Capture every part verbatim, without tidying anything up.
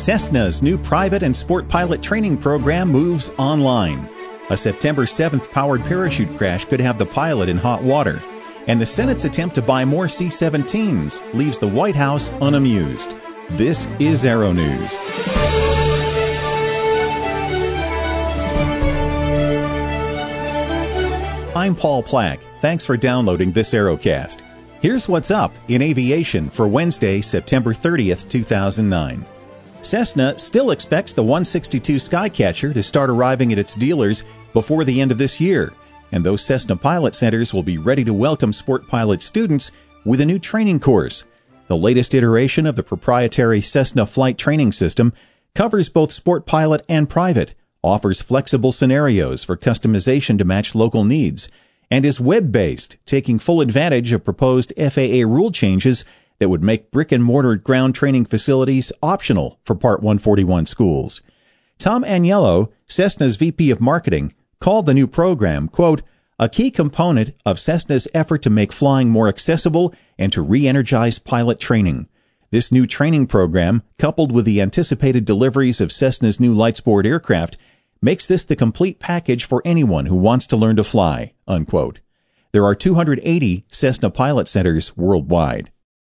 Cessna's new private and sport pilot training program moves online. A September seventh powered parachute crash could have the pilot in hot water. And the Senate's attempt to buy more C seventeens leaves the White House unamused. This is Aero News. I'm Paul Plack. Thanks for downloading this Aerocast. Here's what's up in aviation for Wednesday, September thirtieth, two thousand nine. Cessna still expects the one sixty-two Skycatcher to start arriving at its dealers before the end of this year, and those Cessna pilot centers will be ready to welcome sport pilot students with a new training course. The latest iteration of the proprietary Cessna flight training system covers both sport pilot and private, offers flexible scenarios for customization to match local needs, and is web-based, taking full advantage of proposed F A A rule changes that would make brick-and-mortar ground training facilities optional for Part one forty-one schools. Tom Agnello, Cessna's V P of Marketing, called the new program, quote, a key component of Cessna's effort to make flying more accessible and to re-energize pilot training. This new training program, coupled with the anticipated deliveries of Cessna's new Lightsport aircraft, makes this the complete package for anyone who wants to learn to fly, unquote. There are two hundred eighty Cessna pilot centers worldwide.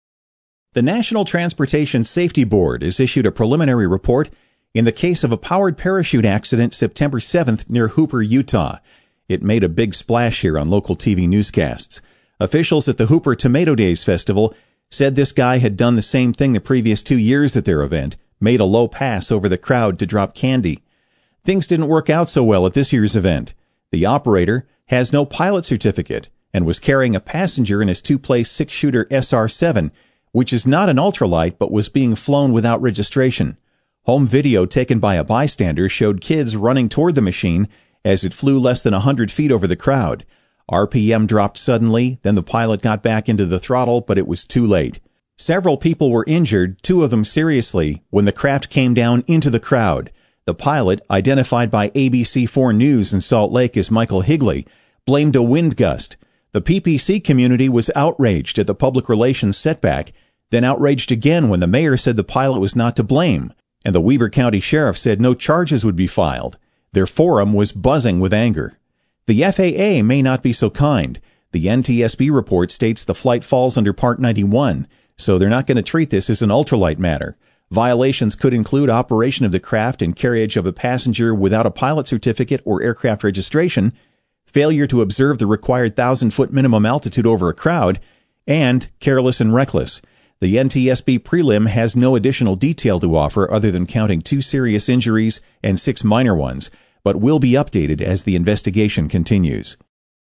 The National Transportation Safety Board has issued a preliminary report in the case of a powered parachute accident September seventh near Hooper, Utah. It made a big splash here on local T V newscasts. Officials at the Hooper Tomato Days Festival said this guy had done the same thing the previous two years at their event, made a low pass over the crowd to drop candy. Things didn't work out so well at this year's event. The operator has no pilot certificate and was carrying a passenger in his two-place six-shooter S R seven, which is not an ultralight but was being flown without registration. Home video taken by a bystander showed kids running toward the machine as it flew less than one hundred feet over the crowd. R P M dropped suddenly, then the pilot got back into the throttle, but it was too late. Several people were injured, two of them seriously, when the craft came down into the crowd. The pilot, identified by A B C four News in Salt Lake as Michael Higley, blamed a wind gust. The P P C community was outraged at the public relations setback, then outraged again when the mayor said the pilot was not to blame, and the Weber County Sheriff said no charges would be filed. Their forum was buzzing with anger. The F A A may not be so kind. The N T S B report states the flight falls under Part ninety-one, so they're not going to treat this as an ultralight matter. Violations could include operation of the craft and carriage of a passenger without a pilot certificate or aircraft registration, failure to observe the required thousand-foot minimum altitude over a crowd, and careless and reckless. The N T S B prelim has no additional detail to offer other than counting two serious injuries and six minor ones, but will be updated as the investigation continues.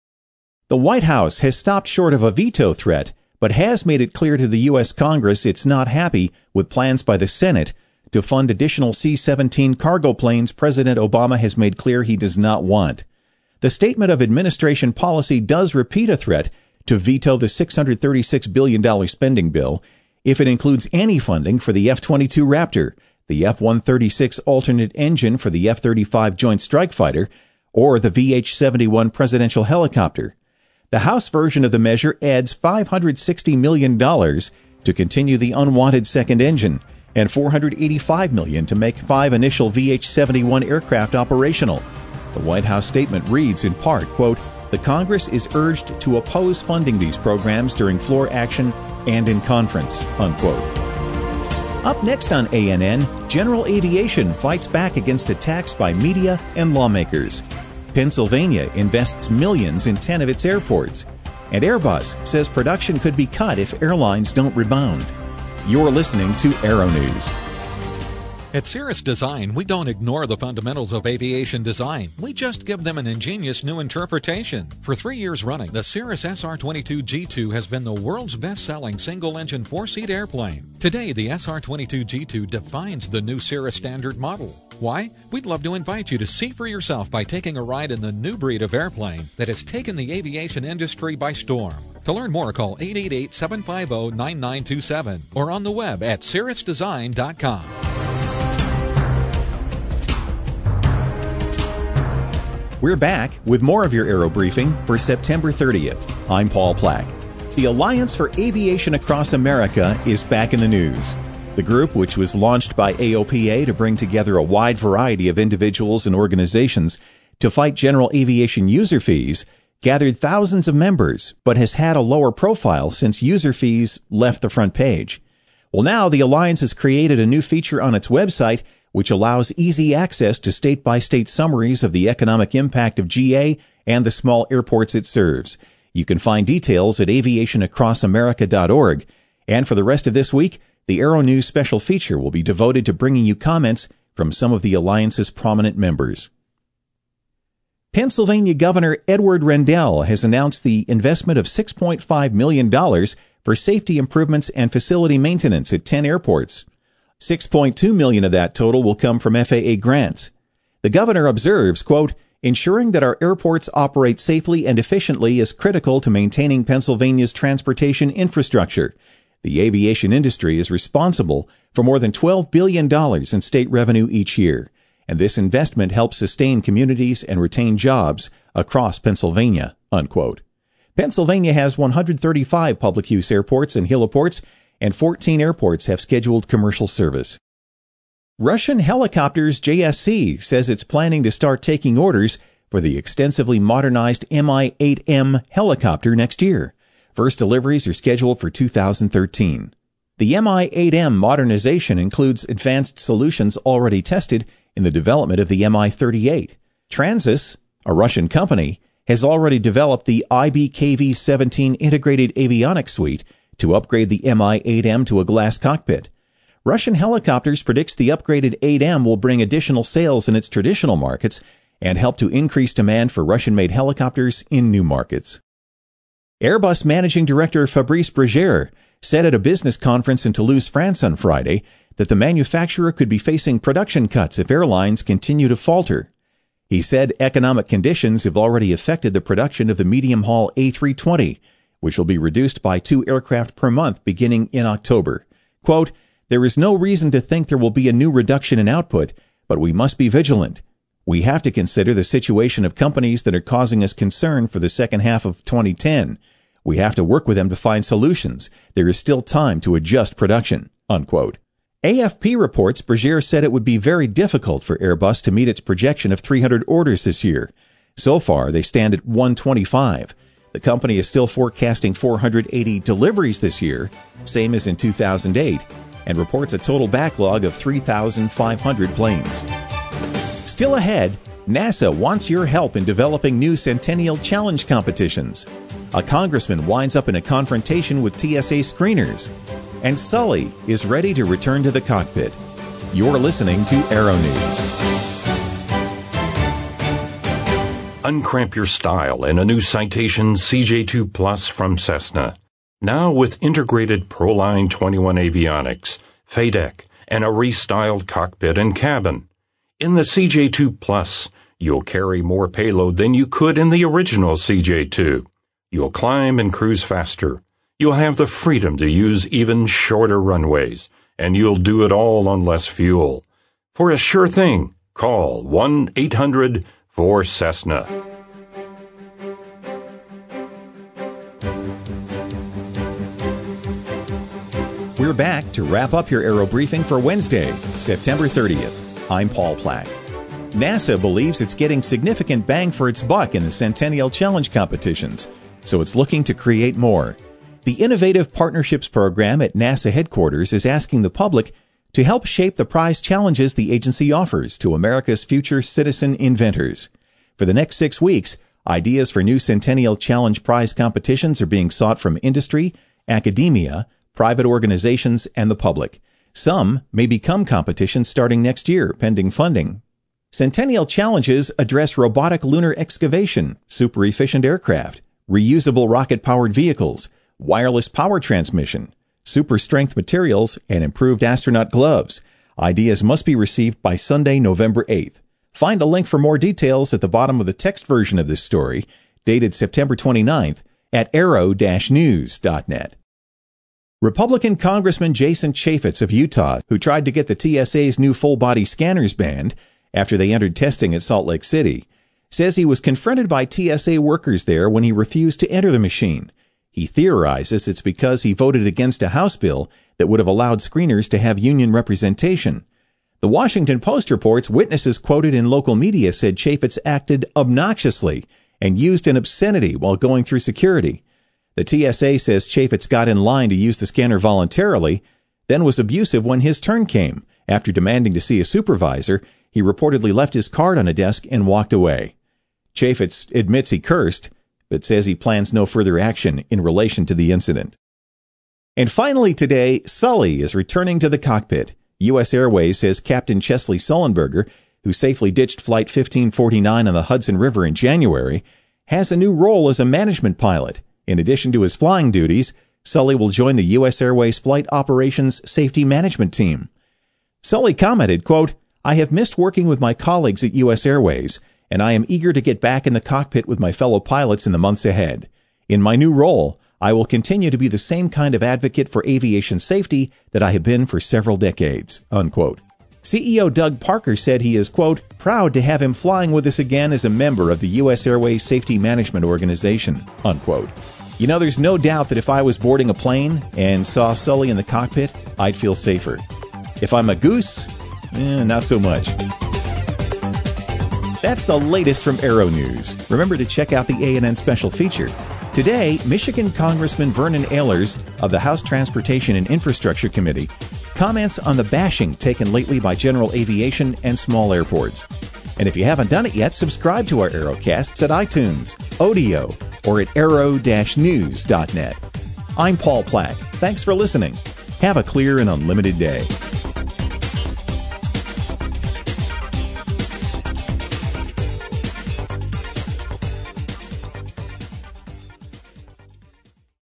The White House has stopped short of a veto threat, but has made it clear to the U S Congress it's not happy with plans by the Senate to fund additional C seventeen cargo planes President Obama has made clear he does not want. The statement of administration policy does repeat a threat to veto the six hundred thirty-six billion dollars spending bill if it includes any funding for the F twenty-two Raptor, the F one thirty-six alternate engine for the F thirty-five Joint Strike Fighter, or the V H seventy-one presidential helicopter. The House version of the measure adds five hundred sixty million dollars to continue the unwanted second engine and four hundred eighty-five million dollars to make five initial V H seventy-one aircraft operational. The White House statement reads in part, quote, the Congress is urged to oppose funding these programs during floor action and in conference, unquote. Up next on A N N, General Aviation fights back against attacks by media and lawmakers. Pennsylvania invests millions in ten of its airports. And Airbus says production could be cut if airlines don't rebound. You're listening to Aero News. At Cirrus Design, we don't ignore the fundamentals of aviation design. We just give them an ingenious new interpretation. For three years running, the Cirrus S R twenty-two G two has been the world's best-selling single-engine four-seat airplane. Today, the S R twenty-two G two defines the new Cirrus Standard model. Why? We'd love to invite you to see for yourself by taking a ride in the new breed of airplane that has taken the aviation industry by storm. To learn more, call eight eight eight, seven five zero, nine nine two seven or on the web at cirrus design dot com. We're back with more of your Aero Briefing for September thirtieth. I'm Paul Plack. The Alliance for Aviation Across America is back in the news. The The group, which was launched by A O P A to bring together a wide variety of individuals and organizations to fight general aviation user fees, gathered thousands of members, but has had a lower profile since user fees left the front page. Well, now the Alliance has created a new feature on its website which allows easy access to state-by-state summaries of the economic impact of G A and the small airports it serves. You can find details at aviation across america dot org. And for the rest of this week, the Aero News special feature will be devoted to bringing you comments from some of the Alliance's prominent members. Pennsylvania Governor Edward Rendell has announced the investment of six point five million dollars for safety improvements and facility maintenance at ten airports. six point two million dollars of that total will come from F A A grants. The governor observes, quote, ensuring that our airports operate safely and efficiently is critical to maintaining Pennsylvania's transportation infrastructure. The aviation industry is responsible for more than twelve billion dollars in state revenue each year, and this investment helps sustain communities and retain jobs across Pennsylvania, unquote. Pennsylvania has one hundred thirty-five public-use airports and heliports, and fourteen airports have scheduled commercial service. Russian Helicopters J S C says it's planning to start taking orders for the extensively modernized M I eight M helicopter next year. First deliveries are scheduled for two thousand thirteen. The M I eight M modernization includes advanced solutions already tested in the development of the M I thirty-eight. Transys, a Russian company, has already developed the I B K V seventeen integrated avionics suite to upgrade the M I eight M to a glass cockpit. Russian Helicopters predicts the upgraded eight M will bring additional sales in its traditional markets and help to increase demand for Russian-made helicopters in new markets. Airbus Managing Director Fabrice Bregier said at a business conference in Toulouse, France on Friday that the manufacturer could be facing production cuts if airlines continue to falter. He said economic conditions have already affected the production of the medium-haul A three twenty, which will be reduced by two aircraft per month beginning in October. Quote, there is no reason to think there will be a new reduction in output, but we must be vigilant. We have to consider the situation of companies that are causing us concern for the second half of twenty ten. We have to work with them to find solutions. There is still time to adjust production, unquote. A F P reports Bregier said it would be very difficult for Airbus to meet its projection of three hundred orders this year. So far, they stand at one twenty-five. The company is still forecasting four hundred eighty deliveries this year, same as in two thousand eight, and reports a total backlog of three thousand five hundred planes. Still ahead, NASA wants your help in developing new Centennial Challenge competitions. A congressman winds up in a confrontation with T S A screeners. And Sully is ready to return to the cockpit. You're listening to Aero News. Uncramp your style in a new Citation C J two Plus from Cessna. Now with integrated Proline twenty-one avionics, F A D E C, and a restyled cockpit and cabin. In the C J two Plus, you'll carry more payload than you could in the original C J two. You'll climb and cruise faster. You'll have the freedom to use even shorter runways, and you'll do it all on less fuel. For a sure thing, call one eight hundred four Cessna. We're back to wrap up your Aero Briefing for Wednesday, September thirtieth. I'm Paul Plack. NASA believes it's getting significant bang for its buck in the Centennial Challenge competitions, so it's looking to create more. The Innovative Partnerships Program at NASA headquarters is asking the public to help shape the prize challenges the agency offers to America's future citizen inventors. For the next six weeks, ideas for new Centennial Challenge prize competitions are being sought from industry, academia, private organizations, and the public. Some may become competitions starting next year, pending funding. Centennial Challenges address robotic lunar excavation, super-efficient aircraft, reusable rocket-powered vehicles, wireless power transmission, super-strength materials, and improved astronaut gloves. Ideas must be received by Sunday, November eighth. Find a link for more details at the bottom of the text version of this story, dated September twenty-ninth, at aero dash news dot net. Republican Congressman Jason Chaffetz of Utah, who tried to get the T S A's new full-body scanners banned after they entered testing at Salt Lake City, says he was confronted by T S A workers there when he refused to enter the machine. He theorizes it's because he voted against a House bill that would have allowed screeners to have union representation. The Washington Post reports witnesses quoted in local media said Chaffetz acted obnoxiously and used an obscenity while going through security. The T S A says Chaffetz got in line to use the scanner voluntarily, then was abusive when his turn came. After demanding to see a supervisor, he reportedly left his card on a desk and walked away. Chaffetz admits he cursed, but says he plans no further action in relation to the incident. And finally today, Sully is returning to the cockpit. U S Airways says Captain Chesley Sullenberger, who safely ditched Flight fifteen forty-nine on the Hudson River in January, has a new role as a management pilot. In addition to his flying duties, Sully will join the U S Airways Flight Operations Safety Management Team. Sully commented, quote, "I have missed working with my colleagues at U S Airways, and I am eager to get back in the cockpit with my fellow pilots in the months ahead. In my new role, I will continue to be the same kind of advocate for aviation safety that I have been for several decades," unquote. C E O Doug Parker said he is, quote, "proud to have him flying with us again as a member of the U S Airways Safety Management Organization," unquote. You know, there's no doubt that if I was boarding a plane and saw Sully in the cockpit, I'd feel safer. If I'm a goose, eh, not so much. That's the latest from Aero News. Remember to check out the A and N special feature. Today, Michigan Congressman Vernon Ehlers of the House Transportation and Infrastructure Committee comments on the bashing taken lately by general aviation and small airports. And if you haven't done it yet, subscribe to our Aerocasts at iTunes, Odeo, or at aero dash news dot net. I'm Paul Plack. Thanks for listening. Have a clear and unlimited day.